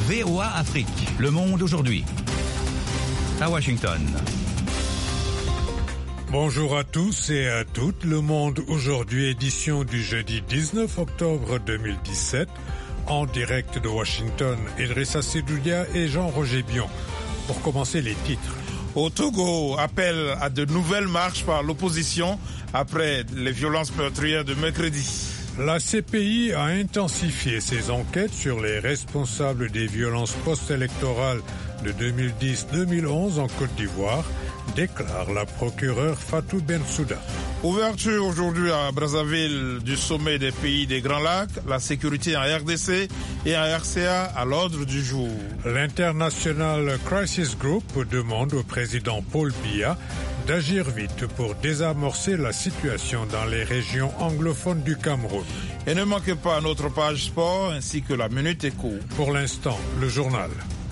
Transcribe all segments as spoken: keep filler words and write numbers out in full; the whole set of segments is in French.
V O A Afrique, Le Monde aujourd'hui. À Washington. Bonjour à tous et à toutes. Le Monde aujourd'hui, édition du jeudi dix-neuf octobre deux mille dix-sept. En direct de Washington, Idrissa Sedoudia et Jean-Roger Bion. Pour commencer, les titres. Au Togo, appel à de nouvelles marches par l'opposition après les violences meurtrières de mercredi. La C P I a intensifié ses enquêtes sur les responsables des violences post-électorales de deux mille dix deux mille onze en Côte d'Ivoire, déclare la procureure Fatou Bensouda. Ouverture aujourd'hui à Brazzaville du sommet des pays des Grands Lacs, la sécurité en R D C et en R C A à l'ordre du jour. L'International Crisis Group demande au président Paul Biya d'agir vite pour désamorcer la situation dans les régions anglophones du Cameroun. Et ne manquez pas notre page sport ainsi que la Minute Éco. Pour l'instant, le journal.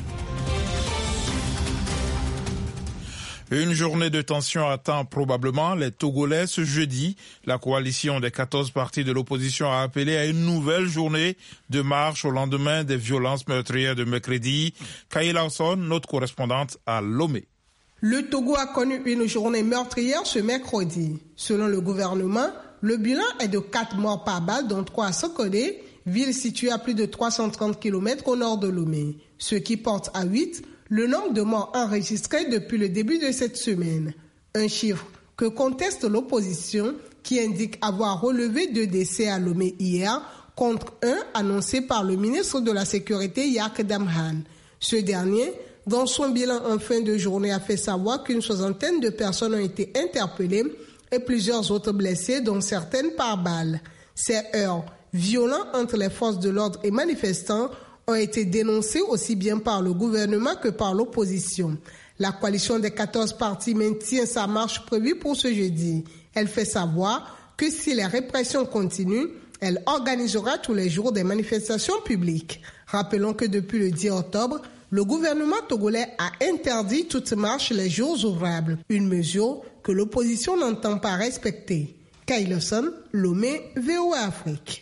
Une journée de tension attend probablement les Togolais ce jeudi. La coalition des quatorze partis de l'opposition a appelé à une nouvelle journée de marche au lendemain des violences meurtrières de mercredi. Kayla Lawson, notre correspondante à Lomé. Le Togo a connu une journée meurtrière ce mercredi. Selon le gouvernement, le bilan est de quatre morts par balle, dont trois à Sokodé, ville située à plus de trois cent trente kilomètres au nord de Lomé, ce qui porte à huit le nombre de morts enregistrés depuis le début de cette semaine. Un chiffre que conteste l'opposition qui indique avoir relevé deux décès à Lomé hier contre un annoncé par le ministre de la Sécurité Yak Damhan. Ce dernier, dans son bilan en fin de journée, a fait savoir qu'une soixantaine de personnes ont été interpellées et plusieurs autres blessées, dont certaines par balle. Ces heurts violents entre les forces de l'ordre et manifestants ont été dénoncés aussi bien par le gouvernement que par l'opposition. La coalition des quatorze partis maintient sa marche prévue pour ce jeudi. Elle fait savoir que si les répressions continuent, elle organisera tous les jours des manifestations publiques. Rappelons que depuis le dix octobre, le gouvernement togolais a interdit toute marche les jours ouvrables, une mesure que l'opposition n'entend pas respecter. Kayloson, Lomé, V O A Afrique.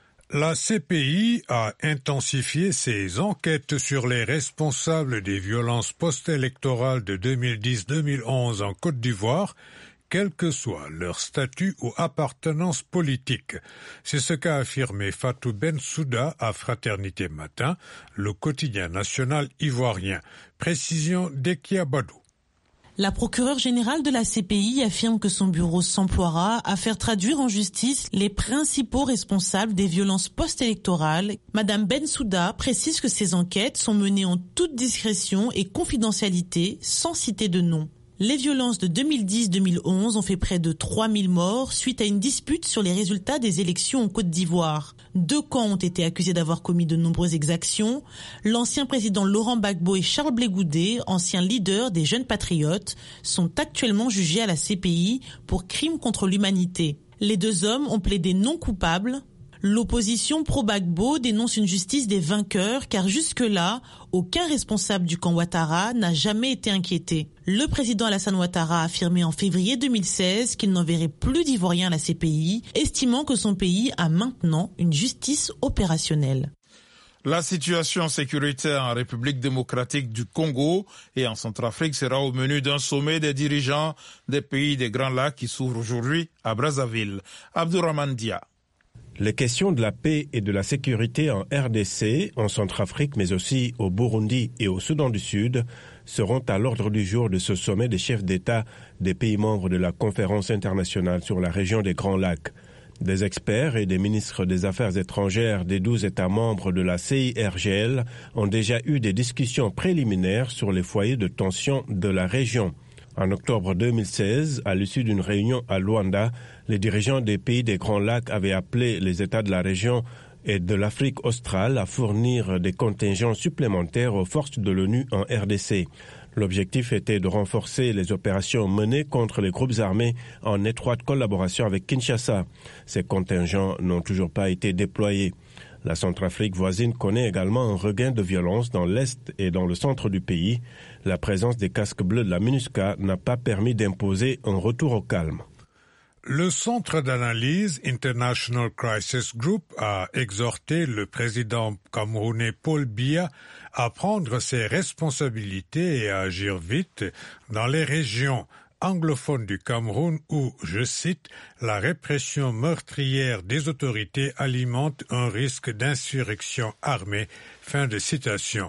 La C P I a intensifié ses enquêtes sur les responsables des violences post-électorales de deux mille dix deux mille onze en Côte d'Ivoire, quel que soit leur statut ou appartenance politique. C'est ce qu'a affirmé Fatou Bensouda à Fraternité Matin, le quotidien national ivoirien. Précision d'Ekia Badou. La procureure générale de la C P I affirme que son bureau s'emploiera à faire traduire en justice les principaux responsables des violences post-électorales. Madame Bensouda précise que ces enquêtes sont menées en toute discrétion et confidentialité, sans citer de nom. Les violences de deux mille dix deux mille onze ont fait près de trois mille morts suite à une dispute sur les résultats des élections en Côte d'Ivoire. Deux camps ont été accusés d'avoir commis de nombreuses exactions. L'ancien président Laurent Gbagbo et Charles Blé Goudé, anciens leaders des Jeunes Patriotes, sont actuellement jugés à la C P I pour crimes contre l'humanité. Les deux hommes ont plaidé non coupables. L'opposition pro-Gbagbo dénonce une justice des vainqueurs car jusque-là, aucun responsable du camp Ouattara n'a jamais été inquiété. Le président Alassane Ouattara a affirmé en février deux mille seize qu'il n'enverrait plus d'Ivoiriens à la C P I, estimant que son pays a maintenant une justice opérationnelle. La situation sécuritaire en République démocratique du Congo et en Centrafrique sera au menu d'un sommet des dirigeants des pays des Grands Lacs qui s'ouvre aujourd'hui à Brazzaville. Abdourahmane Dia. Les questions de la paix et de la sécurité en R D C, en Centrafrique, mais aussi au Burundi et au Soudan du Sud, seront à l'ordre du jour de ce sommet des chefs d'État des pays membres de la Conférence internationale sur la région des Grands Lacs. Des experts et des ministres des Affaires étrangères des douze États membres de la C I R G L ont déjà eu des discussions préliminaires sur les foyers de tension de la région. En octobre deux mille seize, à l'issue d'une réunion à Luanda, les dirigeants des pays des Grands Lacs avaient appelé les États de la région et de l'Afrique australe à fournir des contingents supplémentaires aux forces de l'ONU en R D C. L'objectif était de renforcer les opérations menées contre les groupes armés en étroite collaboration avec Kinshasa. Ces contingents n'ont toujours pas été déployés. La Centrafrique voisine connaît également un regain de violence dans l'est et dans le centre du pays. La présence des casques bleus de la MINUSCA n'a pas permis d'imposer un retour au calme. Le centre d'analyse International Crisis Group a exhorté le président camerounais Paul Biya à prendre ses responsabilités et à agir vite dans les régions anglophones du Cameroun où, je cite, la répression meurtrière des autorités alimente un risque d'insurrection armée. Fin de citation.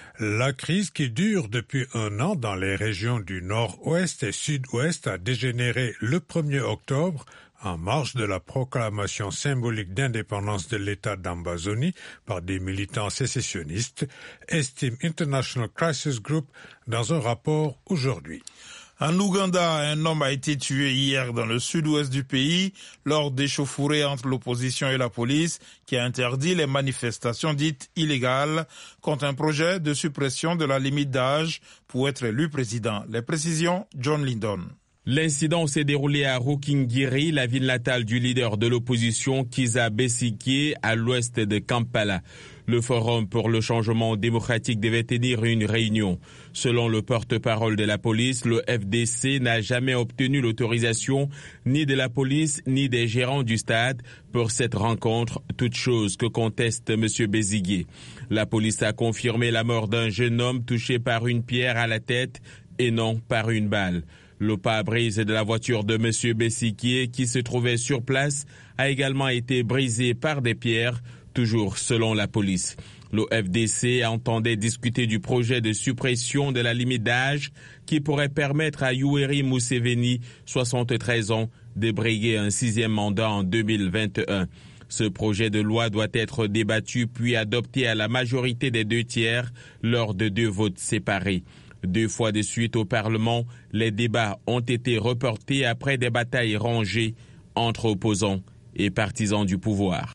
La crise qui dure depuis un an dans les régions du nord-ouest et sud-ouest a dégénéré le premier octobre en marge de la proclamation symbolique d'indépendance de l'État d'Ambazonie par des militants sécessionnistes, estime International Crisis Group dans un rapport aujourd'hui. En Ouganda, un homme a été tué hier dans le sud-ouest du pays lors d'échauffourées entre l'opposition et la police qui a interdit les manifestations dites illégales contre un projet de suppression de la limite d'âge pour être élu président. Les précisions, John Lindon. L'incident s'est déroulé à Rukingiri, la ville natale du leader de l'opposition Kizza Besigye, à l'ouest de Kampala. Le Forum pour le changement démocratique devait tenir une réunion. Selon le porte-parole de la police, le F D C n'a jamais obtenu l'autorisation ni de la police ni des gérants du stade pour cette rencontre, toute chose que conteste M. Besigye. La police a confirmé la mort d'un jeune homme touché par une pierre à la tête et non par une balle. Le pare-brise de la voiture de M. Besigye, qui se trouvait sur place, a également été brisé par des pierres, toujours selon la police. Le F D C entendait discuter du projet de suppression de la limite d'âge qui pourrait permettre à Yoweri Museveni, soixante-treize ans, de briguer un sixième mandat en deux mille vingt et un. Ce projet de loi doit être débattu puis adopté à la majorité des deux tiers lors de deux votes séparés. Deux fois de suite au Parlement, les débats ont été reportés après des batailles rangées entre opposants et partisans du pouvoir.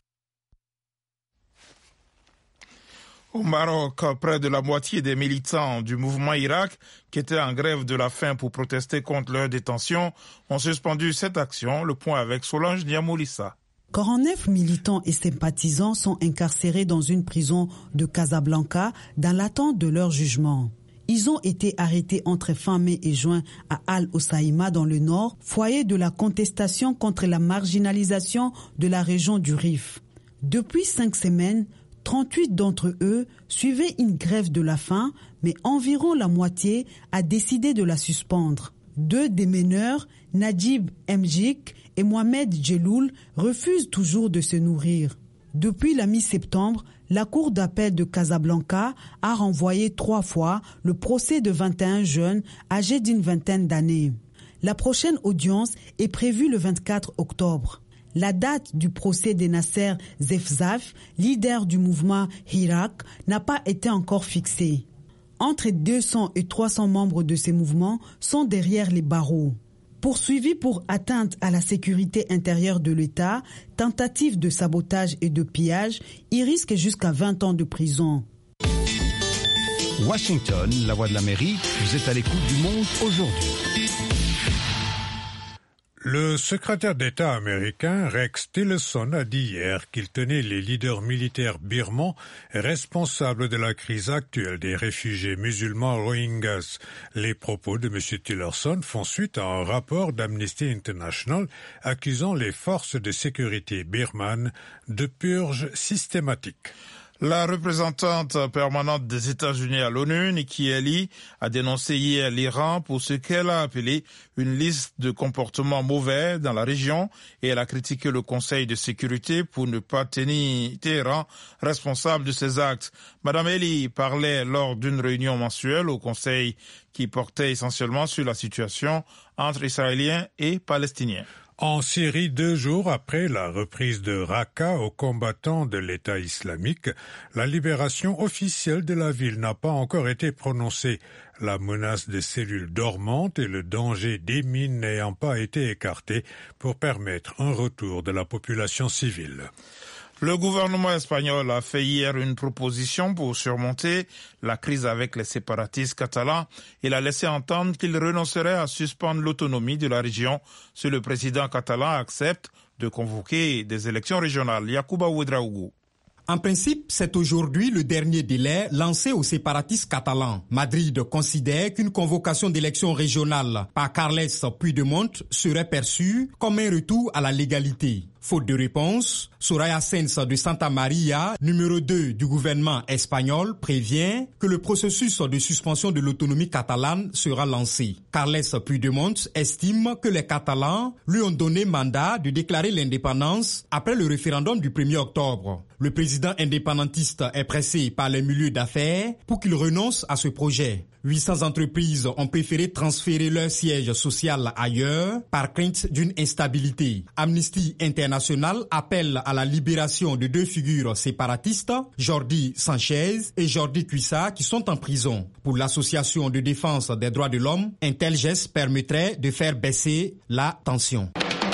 Au Maroc, près de la moitié des militants du mouvement Irak, qui étaient en grève de la faim pour protester contre leur détention, ont suspendu cette action. Le point avec Solange Niamoulissa. quarante-neuf militants et sympathisants sont incarcérés dans une prison de Casablanca dans l'attente de leur jugement. Ils ont été arrêtés entre fin mai et juin à Al-Hoceïma dans le nord, foyer de la contestation contre la marginalisation de la région du Rif. Depuis cinq semaines, trente-huit d'entre eux suivaient une grève de la faim, mais environ la moitié a décidé de la suspendre. Deux des meneurs, Najib Mjik et Mohamed Djeloul, refusent toujours de se nourrir. Depuis la mi-septembre, la Cour d'appel de Casablanca a renvoyé trois fois le procès de vingt et un jeunes âgés d'une vingtaine d'années. La prochaine audience est prévue le vingt-quatre octobre. La date du procès de Nasser Zefzaf, leader du mouvement Hirak, n'a pas été encore fixée. Entre deux cents et trois cents membres de ces mouvements sont derrière les barreaux. Poursuivis pour atteinte à la sécurité intérieure de l'État, tentative de sabotage et de pillage, ils risquent jusqu'à vingt ans de prison. Washington, la voix de l'Amérique, vous êtes à l'écoute du monde aujourd'hui. Le secrétaire d'État américain Rex Tillerson a dit hier qu'il tenait les leaders militaires birmans responsables de la crise actuelle des réfugiés musulmans Rohingyas. Les propos de M. Tillerson font suite à un rapport d'Amnesty International accusant les forces de sécurité birmanes de purge systématique. La représentante permanente des États-Unis à l'ONU, Nikki Haley, a dénoncé hier l'Iran pour ce qu'elle a appelé une liste de comportements mauvais dans la région et elle a critiqué le Conseil de sécurité pour ne pas tenir Téhéran responsable de ses actes. Madame Haley parlait lors d'une réunion mensuelle au Conseil qui portait essentiellement sur la situation entre Israéliens et Palestiniens. En Syrie, deux jours après la reprise de Raqqa aux combattants de l'État islamique, la libération officielle de la ville n'a pas encore été prononcée. La menace des cellules dormantes et le danger des mines n'ayant pas été écartés pour permettre un retour de la population civile. Le gouvernement espagnol a fait hier une proposition pour surmonter la crise avec les séparatistes catalans. Il a laissé entendre qu'il renoncerait à suspendre l'autonomie de la région si le président catalan accepte de convoquer des élections régionales. Yacouba Ouedraougou. En principe, c'est aujourd'hui le dernier délai lancé aux séparatistes catalans. Madrid considère qu'une convocation d'élections régionales par Carles Puigdemont serait perçue comme un retour à la légalité. Faute de réponse, Soraya Sáenz de Santa Maria, numéro deux du gouvernement espagnol, prévient que le processus de suspension de l'autonomie catalane sera lancé. Carles Puigdemont estime que les Catalans lui ont donné mandat de déclarer l'indépendance après le référendum du premier octobre. Le président indépendantiste est pressé par les milieux d'affaires pour qu'il renonce à ce projet. huit cents entreprises ont préféré transférer leur siège social ailleurs par crainte d'une instabilité. Amnesty International appelle à la libération de deux figures séparatistes, Jordi Sanchez et Jordi Cuissard, qui sont en prison. Pour l'association de défense des droits de l'homme, un tel geste permettrait de faire baisser la tension.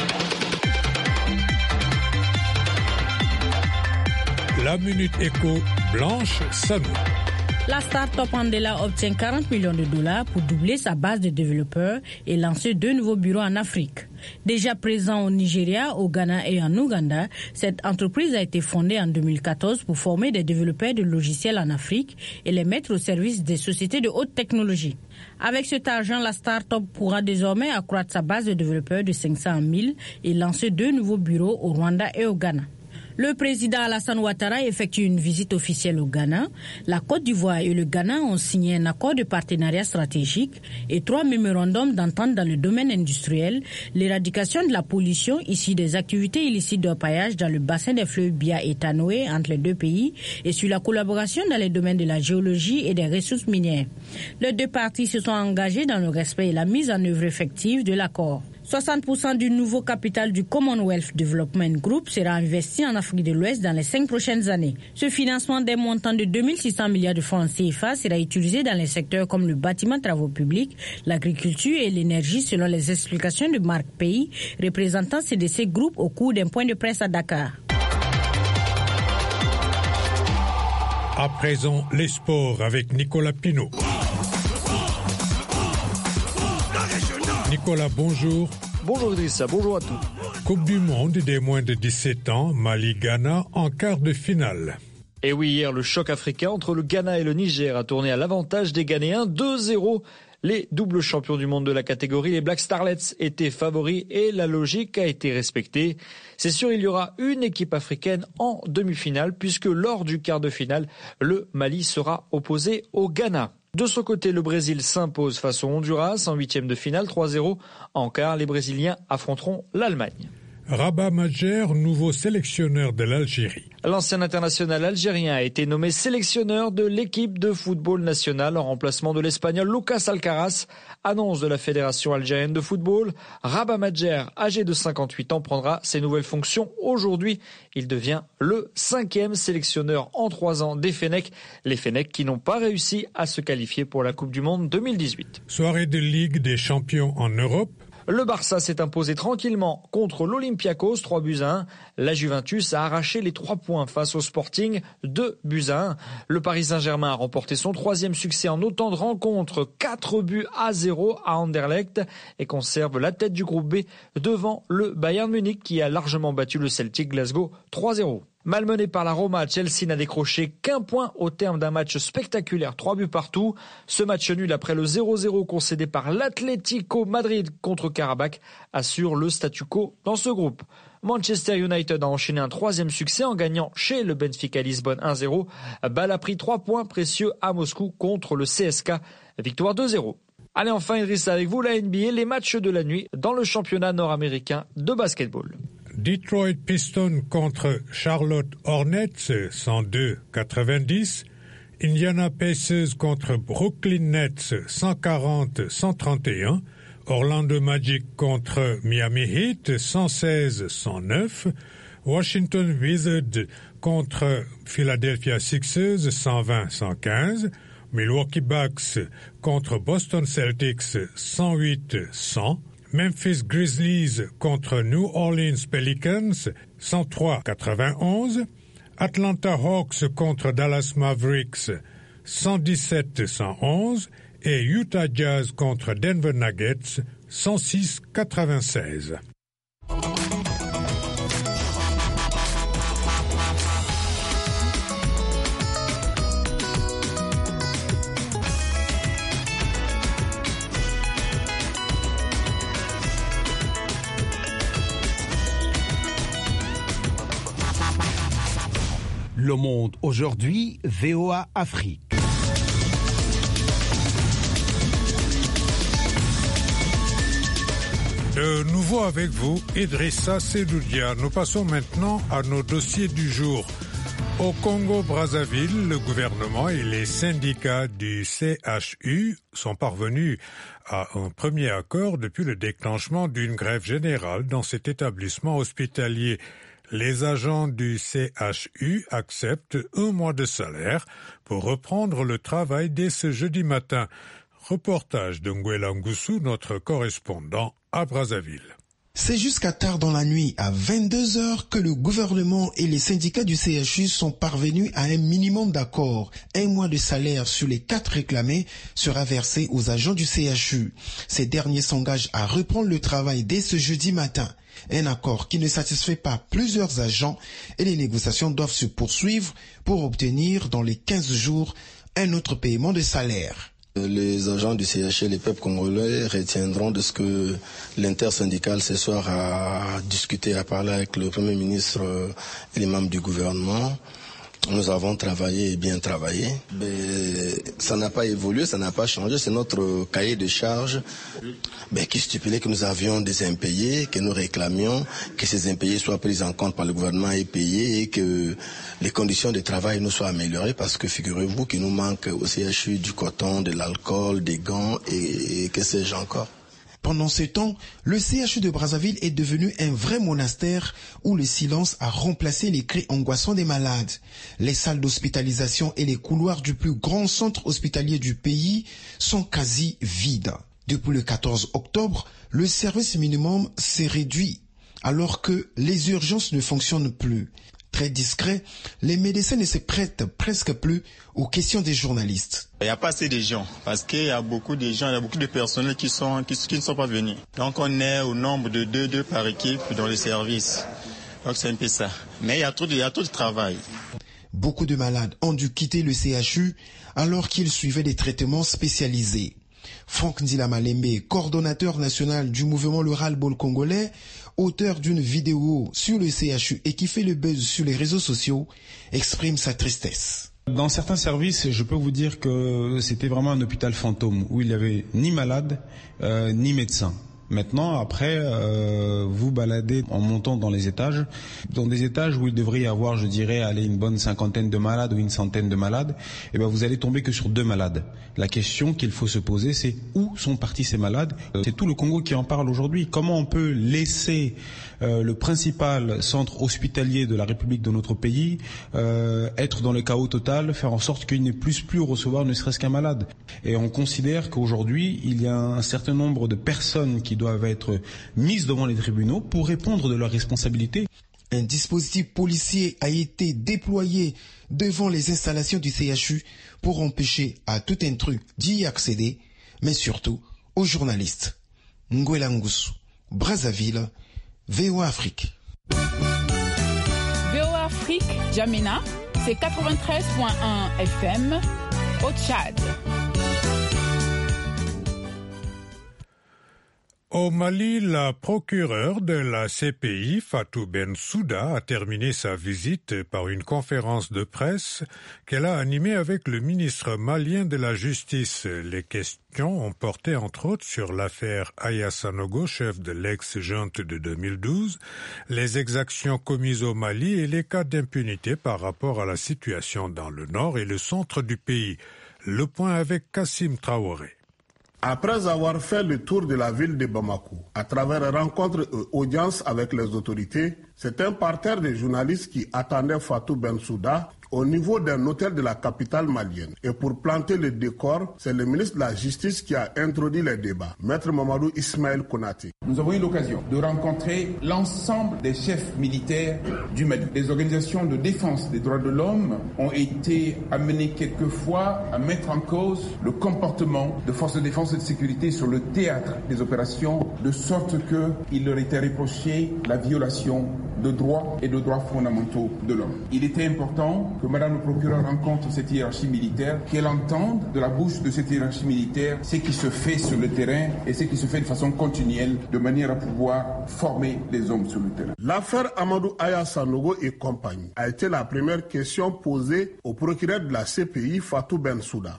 La Minute Éco, Blanche Sanou. La start-up Andela obtient quarante millions de dollars pour doubler sa base de développeurs et lancer deux nouveaux bureaux en Afrique. Déjà présent au Nigeria, au Ghana et en Ouganda, cette entreprise a été fondée en deux mille quatorze pour former des développeurs de logiciels en Afrique et les mettre au service des sociétés de haute technologie. Avec cet argent, la start-up pourra désormais accroître sa base de développeurs de cinq cents à mille et lancer deux nouveaux bureaux au Rwanda et au Ghana. Le président Alassane Ouattara effectue une visite officielle au Ghana. La Côte d'Ivoire et le Ghana ont signé un accord de partenariat stratégique et trois mémorandums d'entente dans le domaine industriel, l'éradication de la pollution issue des activités illicites d'orpaillage dans le bassin des fleuves Bia et Tanoé entre les deux pays et sur la collaboration dans les domaines de la géologie et des ressources minières. Les deux parties se sont engagées dans le respect et la mise en œuvre effective de l'accord. soixante pour cent du nouveau capital du Commonwealth Development Group sera investi en Afrique de l'Ouest dans les cinq prochaines années. Ce financement d'un montant de deux mille six cents milliards de francs C F A sera utilisé dans les secteurs comme le bâtiment, travaux publics, l'agriculture et l'énergie selon les explications de Marc Pays, représentant C D C Group au cours d'un point de presse à Dakar. À présent, les sports avec Nicolas Pinault. Nicolas, bonjour. Bonjour Idrissa, bonjour à tous. Coupe du monde des moins de dix-sept ans, Mali-Ghana en quart de finale. Et oui, hier, le choc africain entre le Ghana et le Niger a tourné à l'avantage des Ghanéens deux zéro. Les doubles champions du monde de la catégorie, les Black Starlets, étaient favoris et la logique a été respectée. C'est sûr, il y aura une équipe africaine en demi-finale puisque lors du quart de finale, le Mali sera opposé au Ghana. De son côté, le Brésil s'impose face au Honduras en huitième de finale, trois zéro. En quart, les Brésiliens affronteront l'Allemagne. Rabat Majer, nouveau sélectionneur de l'Algérie. L'ancien international algérien a été nommé sélectionneur de l'équipe de football nationale en remplacement de l'Espagnol Lucas Alcaraz, annonce de la Fédération algérienne de football. Rabat Majer, âgé de cinquante-huit ans, prendra ses nouvelles fonctions aujourd'hui. Il devient le cinquième sélectionneur en trois ans des Fennecs, les Fennecs qui n'ont pas réussi à se qualifier pour la Coupe du Monde deux mille dix-huit. Soirée de Ligue des champions en Europe. Le Barça s'est imposé tranquillement contre l'Olympiakos, trois buts à un. La Juventus a arraché les trois points face au Sporting, deux buts à un. Le Paris Saint-Germain a remporté son troisième succès en autant de rencontres, quatre buts à zéro à Anderlecht et conserve la tête du groupe B devant le Bayern Munich qui a largement battu le Celtic Glasgow trois zéro. Malmené par la Roma, Chelsea n'a décroché qu'un point au terme d'un match spectaculaire, trois buts partout. Ce match nul après le zéro zéro concédé par l'Atlético Madrid contre Karabakh assure le statu quo dans ce groupe. Manchester United a enchaîné un troisième succès en gagnant chez le Benfica Lisbonne un zéro. Bâle a pris trois points précieux à Moscou contre le C S K, victoire deux zéro. Allez, enfin Idrissa, avec vous la N B A, les matchs de la nuit dans le championnat nord-américain de basketball. Detroit Pistons contre Charlotte Hornets, cent deux à quatre-vingt-dix. Indiana Pacers contre Brooklyn Nets, cent quarante à cent trente et un. Orlando Magic contre Miami Heat, cent seize à cent neuf. Washington Wizards contre Philadelphia Sixers, cent vingt à cent quinze. Milwaukee Bucks contre Boston Celtics, cent huit à cent. Memphis Grizzlies contre New Orleans Pelicans, cent trois à quatre-vingt-onze. Atlanta Hawks contre Dallas Mavericks, cent dix-sept à cent onze. Et Utah Jazz contre Denver Nuggets, cent six à quatre-vingt-seize. Le Monde aujourd'hui, V O A Afrique. De nouveau avec vous, Idrissa Sedoudia. Nous passons maintenant à nos dossiers du jour. Au Congo-Brazzaville, le gouvernement et les syndicats du C H U sont parvenus à un premier accord depuis le déclenchement d'une grève générale dans cet établissement hospitalier. Les agents du C H U acceptent un mois de salaire pour reprendre le travail dès ce jeudi matin. Reportage de Nguela Ngusu, notre correspondant à Brazzaville. C'est jusqu'à tard dans la nuit, à vingt-deux heures, que le gouvernement et les syndicats du C H U sont parvenus à un minimum d'accord. Un mois de salaire sur les quatre réclamés sera versé aux agents du C H U. Ces derniers s'engagent à reprendre le travail dès ce jeudi matin. Un accord qui ne satisfait pas plusieurs agents et les négociations doivent se poursuivre pour obtenir dans les quinze jours un autre paiement de salaire. Les agents du C H U et les peuples congolais retiendront de ce que l'intersyndicale ce soir a discuté, a parlé avec le Premier ministre et les membres du gouvernement. Nous avons travaillé et bien travaillé. Mais ça n'a pas évolué, ça n'a pas changé. C'est notre cahier de charges mais qui stipulait que nous avions des impayés, que nous réclamions que ces impayés soient pris en compte par le gouvernement et payés et que les conditions de travail nous soient améliorées parce que figurez-vous qu'il nous manque au C H U du coton, de l'alcool, des gants et, et que sais-je encore. Pendant ce temps, le C H U de Brazzaville est devenu un vrai monastère où le silence a remplacé les cris angoissants des malades. Les salles d'hospitalisation et les couloirs du plus grand centre hospitalier du pays sont quasi vides. Depuis le quatorze octobre, le service minimum s'est réduit alors que les urgences ne fonctionnent plus. Très discret, les médecins ne se prêtent presque plus aux questions des journalistes. Il n'y a pas assez de gens, parce qu'il y a beaucoup de gens, il y a beaucoup de personnels qui, sont, qui, qui ne sont pas venus. Donc on est au nombre de deux, deux par équipe dans les services. Donc c'est un peu ça. Mais il y a trop de, il y a trop de travail. Beaucoup de malades ont dû quitter le C H U alors qu'ils suivaient des traitements spécialisés. Franck Ndila Malembe, coordonnateur national du mouvement Le Ras-le-Bol congolais, auteur d'une vidéo sur le C H U et qui fait le buzz sur les réseaux sociaux, exprime sa tristesse. Dans certains services, je peux vous dire que c'était vraiment un hôpital fantôme où il n'y avait ni malade, euh, ni médecin. Maintenant, après, euh, vous baladez en montant dans les étages, dans des étages où il devrait y avoir, je dirais, aller une bonne cinquantaine de malades ou une centaine de malades, et ben vous allez tomber que sur deux malades. La question qu'il faut se poser, c'est où sont partis ces malades ? C'est tout le Congo qui en parle aujourd'hui. Comment on peut laisser euh, le principal centre hospitalier de la République de notre pays euh, être dans le chaos total, faire en sorte qu'il ne puisse plus recevoir ne serait-ce qu'un malade ? Et on considère qu'aujourd'hui, il y a un certain nombre de personnes qui doivent être mises devant les tribunaux pour répondre de leurs responsabilités. Un dispositif policier a été déployé devant les installations du C H U pour empêcher à tout intrus d'y accéder, mais surtout aux journalistes. Nguela Ngusu, Brazzaville, V O A Afrique. V O A Afrique, Djamena, c'est quatre-vingt-treize point un F M au Tchad. Au Mali, la procureure de la C P I, Fatou Bensouda, a terminé sa visite par une conférence de presse qu'elle a animée avec le ministre malien de la Justice. Les questions ont porté entre autres sur l'affaire Aya Sanogo, chef de l'ex-junte de deux mille douze, les exactions commises au Mali et les cas d'impunité par rapport à la situation dans le nord et le centre du pays. Le point avec Kassim Traoré. Après avoir fait le tour de la ville de Bamako, à travers rencontres et audiences avec les autorités, c'est un parterre de journalistes qui attendait Fatou Bensouda au niveau d'un hôtel de la capitale malienne. Et pour planter le décor, c'est le ministre de la Justice qui a introduit les débats, Maître Mamadou Ismaël Konaté. Nous avons eu l'occasion de rencontrer l'ensemble des chefs militaires du Mali. Les organisations de défense des droits de l'homme ont été amenées quelquefois à mettre en cause le comportement de forces de défense et de sécurité sur le théâtre des opérations, de sorte qu'il leur était reproché la violation de droits et de droits fondamentaux de l'homme. Il était important que Madame le procureur rencontre cette hiérarchie militaire, qu'elle entende de la bouche de cette hiérarchie militaire ce qui se fait sur le terrain et ce qui se fait de façon continuelle, de manière à pouvoir former des hommes sur le terrain. L'affaire Amadou Aya Sanogo et compagnie a été la première question posée au procureur de la C P I, Fatou Bensouda.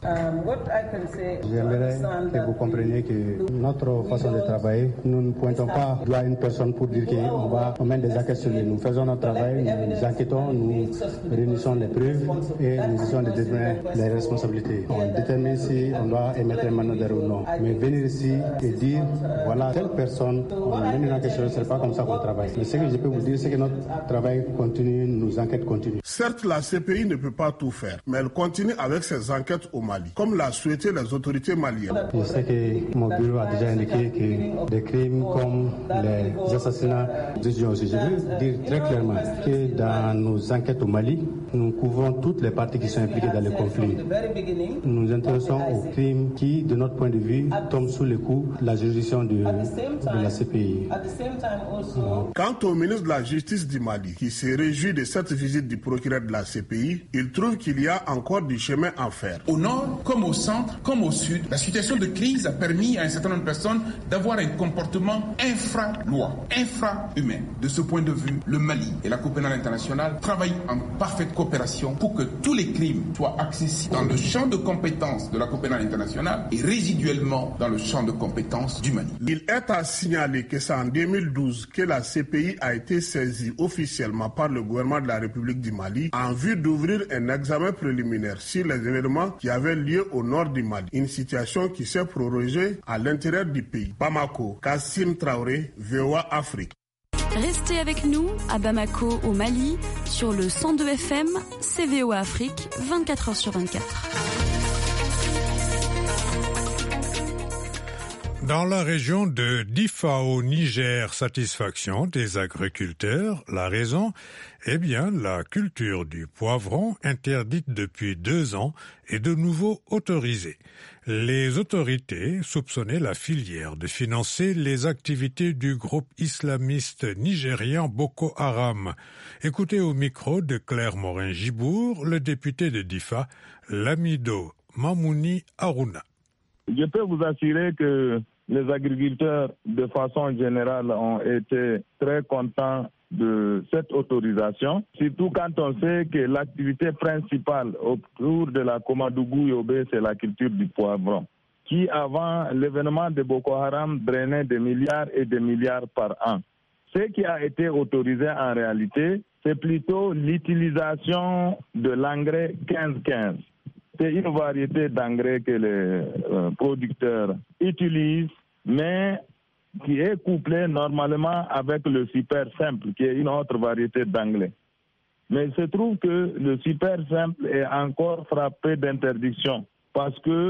J'aimerais que vous compreniez que notre façon de travailler, nous ne pointons pas doigt à une personne pour dire qu'on va mettre des enquêtes sur lui. Nous faisons notre travail, nous enquêtons, nous réunissons les preuves et nous essayons de déterminer les responsabilités. On détermine si on doit émettre un mandat d'arrêt ou non. Mais venir ici et dire, voilà, telle personne, on mène une enquête sur elle, ce n'est pas comme ça qu'on travaille. Mais ce que je peux vous dire, c'est que notre travail continue, nos enquêtes continuent. Certes, la C P I ne peut pas tout faire, mais elle continue avec ses enquêtes au Mali, comme l'a souhaité les autorités maliennes. Je sais que mon bureau a déjà indiqué que des crimes comme les assassinats, je veux dire très clairement que dans nos enquêtes au Mali, nous couvrons toutes les parties qui sont impliquées dans le conflit. Nous nous intéressons aux crimes qui, de notre point de vue, tombent sous le coup de la juridiction de, de la C P I. Quant au ministre de la Justice du Mali, qui se réjouit de cette visite du procureur de la C P I, il trouve qu'il y a encore du chemin à faire. Au nord, comme au centre, comme au sud, la situation de crise a permis à un certain nombre de personnes d'avoir un comportement infra-loi, infra-humain. De ce point de vue, le Mali et la Cour pénale internationale travaillent en parfaite coopération pour que tous les crimes soient accessibles dans le champ de compétences de la Cour pénale internationale et résiduellement dans le champ de compétences du Mali. Il est à signaler que c'est en deux mille douze que la C P I a été saisie officiellement par le gouvernement de la République du Mali en vue d'ouvrir un examen préliminaire sur les événements qui avaient lieu au nord du Mali. Une situation qui s'est prorogée à l'intérieur du pays. Bamako, Kassim Traoré, V O A Afrique. Restez avec nous à Bamako, au Mali, sur le cent deux F M, C V O A Afrique, vingt-quatre heures sur vingt-quatre. Dans la région de Difa au Niger, satisfaction des agriculteurs. La raison, eh bien, la culture du poivron, interdite depuis deux ans, est de nouveau autorisée. Les autorités soupçonnaient la filière de financer les activités du groupe islamiste nigérien Boko Haram. Écoutez au micro de Claire Morin-Gibour, le député de Difa, Lamido Mamouni Aruna. Je peux vous assurer que les agriculteurs, de façon générale, ont été très contents de cette autorisation, surtout quand on sait que l'activité principale autour de la Komadougou-Yobe, c'est la culture du poivron, qui avant l'événement de Boko Haram drainait des milliards et des milliards par an. Ce qui a été autorisé en réalité, c'est plutôt l'utilisation de l'engrais quinze quinze. C'est une variété d'engrais que les euh, producteurs utilisent, mais qui est couplée normalement avec le super simple, qui est une autre variété d'engrais. Mais il se trouve que le super simple est encore frappé d'interdiction parce que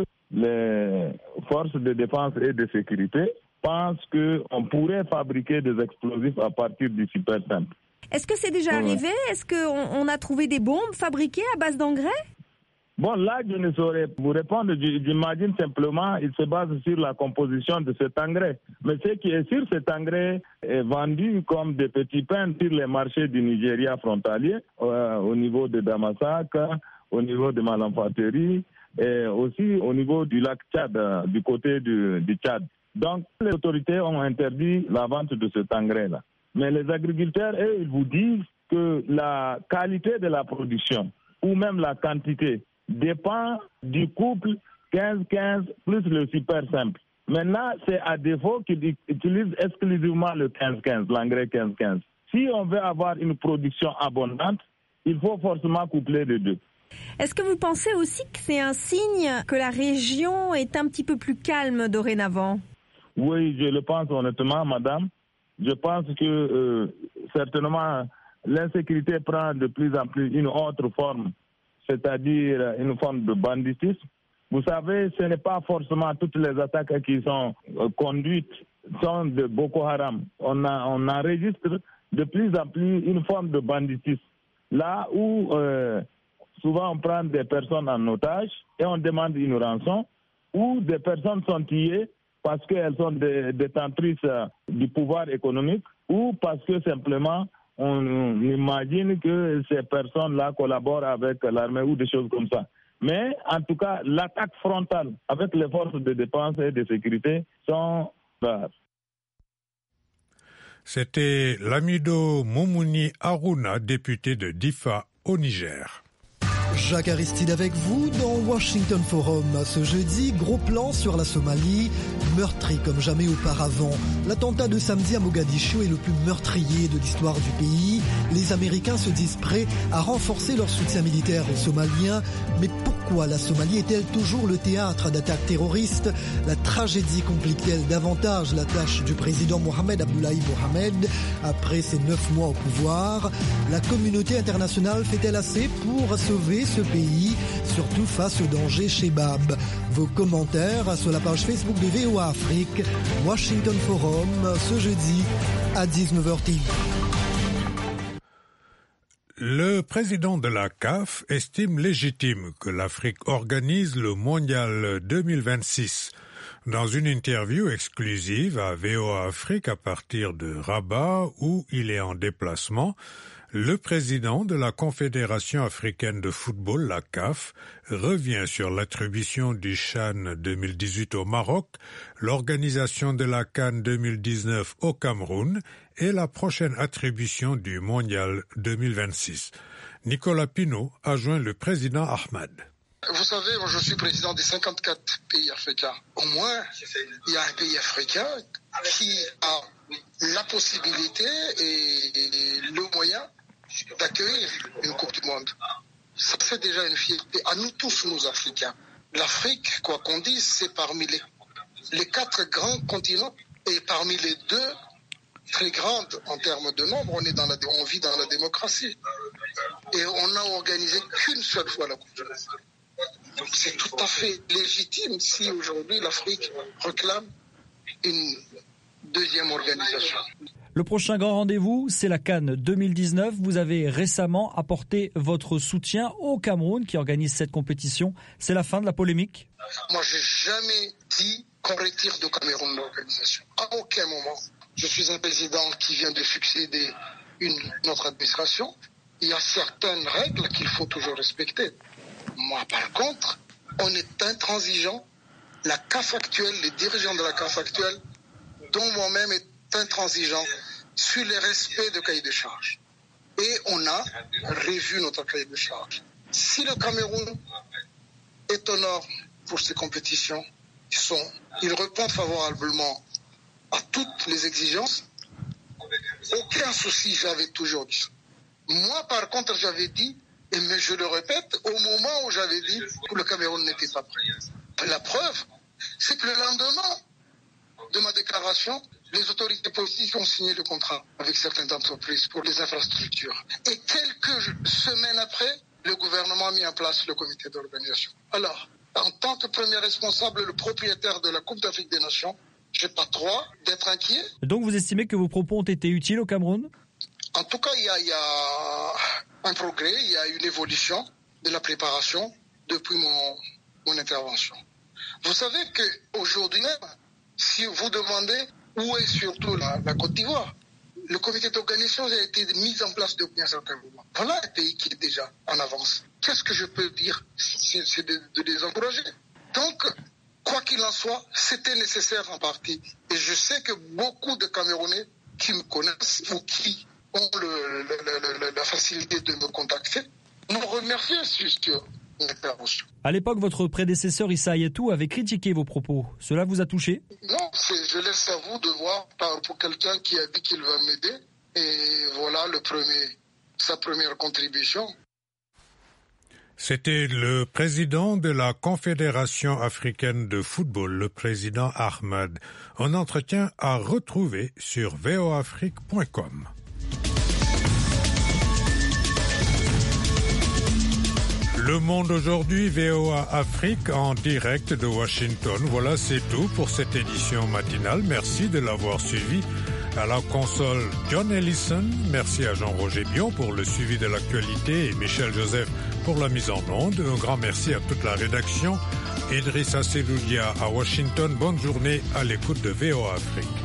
les forces de défense et de sécurité pensent qu'on pourrait fabriquer des explosifs à partir du super simple. Est-ce que c'est déjà ouais. arrivé? Est-ce qu'on on a trouvé des bombes fabriquées à base d'engrais? Bon, là, je ne saurais vous répondre. J'imagine simplement, il se base sur la composition de cet engrais. Mais ce qui est sûr, cet engrais est vendu comme des petits pains sur les marchés du Nigeria frontalier, euh, au niveau de Damasak, au niveau de Malamfateri, et aussi au niveau du lac Tchad, du côté du, du Tchad. Donc, les autorités ont interdit la vente de cet engrais-là. Mais les agriculteurs, eux, ils vous disent que la qualité de la production, ou même la quantité, dépend du couple quinze quinze plus le super simple. Maintenant, c'est à défaut qu'ils utilisent exclusivement le quinze quinze, l'engrais quinze quinze. Si on veut avoir une production abondante, il faut forcément coupler les deux. Est-ce que vous pensez aussi que c'est un signe que la région est un petit peu plus calme dorénavant? Oui, je le pense honnêtement, madame. Je pense que euh, certainement l'insécurité prend de plus en plus une autre forme, c'est-à-dire une forme de banditisme. Vous savez, ce n'est pas forcément toutes les attaques qui sont euh, conduites sont de Boko Haram. On, a, on enregistre de plus en plus une forme de banditisme. Là où euh, souvent on prend des personnes en otage et on demande une rançon, ou des personnes sont tuées parce qu'elles sont des détentrices euh, du pouvoir économique, ou parce que simplement on, on imagine que ces personnes-là collaborent avec l'armée ou des choses comme ça. Mais en tout cas, l'attaque frontale avec les forces de défense et de sécurité sont rares. C'était Lamido Moumouni Harouna, député de Difa au Niger. Jacques Aristide avec vous dans Washington Forum. Ce jeudi, gros plan sur la Somalie, meurtri comme jamais auparavant. L'attentat de samedi à Mogadiscio est le plus meurtrier de l'histoire du pays. Les Américains se disent prêts à renforcer leur soutien militaire aux Somaliens. Mais pourquoi la Somalie est-elle toujours le théâtre d'attaques terroristes? La tragédie complique-t-elle davantage la tâche du président Mohamed Abdullahi Mohamed après ses neuf mois au pouvoir? La communauté internationale fait-elle assez pour sauver ce pays, surtout face au danger Chebab? Vos commentaires sur la page Facebook de V O A Afrique, Washington Forum, ce jeudi à dix-neuf heures T V. Le président de la C A F estime légitime que l'Afrique organise le Mondial deux mille vingt-six. Dans une interview exclusive à V O A Afrique à partir de Rabat où il est en déplacement, le président de la Confédération africaine de football, la C A F, revient sur l'attribution du CHAN deux mille dix-huit au Maroc, l'organisation de la CAN deux mille dix-neuf au Cameroun et la prochaine attribution du Mondial deux mille vingt-six. Nicolas Pinault a joint le président Ahmad. Vous savez, moi je suis président des cinquante-quatre pays africains. Au moins, il y a un pays africain qui a la possibilité et le moyen d'accueillir une Coupe du Monde. Ça, c'est déjà une fierté à nous tous, nous Africains. L'Afrique, quoi qu'on dise, c'est parmi les, les quatre grands continents et parmi les deux très grandes en termes de nombre, on, est dans la, on vit dans la démocratie. Et on n'a organisé qu'une seule fois la Coupe du Monde. Donc c'est tout à fait légitime si aujourd'hui l'Afrique réclame une deuxième organisation. Le prochain grand rendez-vous, c'est la CAN deux mille dix-neuf. Vous avez récemment apporté votre soutien au Cameroun qui organise cette compétition. C'est la fin de la polémique? Moi, j'ai jamais dit qu'on retire de Cameroun de l'organisation. À aucun moment. Je suis un président qui vient de succéder une notre administration. Il y a certaines règles qu'il faut toujours respecter. Moi, par contre, on est intransigeant. La C A F actuelle, les dirigeants de la C A F actuelle, dont moi-même est intransigeant sur les respects de cahier de charge. Et on a revu notre cahier de charge. Si le Cameroun est au nord pour ces compétitions, ils, sont, ils répondent favorablement à toutes les exigences. Aucun souci, j'avais toujours dit. Moi, par contre, j'avais dit, et mais je le répète, au moment où j'avais dit que le Cameroun n'était pas prêt. La preuve, c'est que le lendemain de ma déclaration, les autorités politiques ont signé le contrat avec certaines entreprises pour les infrastructures. Et quelques semaines après, le gouvernement a mis en place le comité d'organisation. Alors, en tant que premier responsable, le propriétaire de la Coupe d'Afrique des Nations, je n'ai pas droit d'être inquiet. Donc vous estimez que vos propos ont été utiles au Cameroun? En tout cas, il y a, il y a un progrès, il y a une évolution de la préparation depuis mon, mon intervention. Vous savez qu'aujourd'hui même, si vous demandez où est surtout la, la Côte d'Ivoire, le comité d'organisation a été mis en place depuis un certain moment. Voilà un pays qui est déjà en avance. Qu'est-ce que je peux dire? C'est, c'est de, de les encourager. Donc, quoi qu'il en soit, c'était nécessaire en partie. Et je sais que beaucoup de Camerounais qui me connaissent ou qui ont le, le, le, le, la facilité de me contacter m'ont remercié sur l'intervention. À l'époque, votre prédécesseur Issa Hayatou avait critiqué vos propos. Cela vous a touché? Non, c'est, je laisse à vous de voir pour quelqu'un qui a dit qu'il va m'aider. Et voilà le premier, sa première contribution. C'était le président de la Confédération africaine de football, le président Ahmad. Un entretien à retrouver sur v o afrique point com. Le Monde aujourd'hui, V O A Afrique en direct de Washington. Voilà, c'est tout pour cette édition matinale. Merci de l'avoir suivi. À la console, John Ellison. Merci à Jean-Roger Bion pour le suivi de l'actualité et Michel Joseph pour la mise en onde. Un grand merci à toute la rédaction. Idrissa Seloudia à Washington. Bonne journée à l'écoute de V O A Afrique.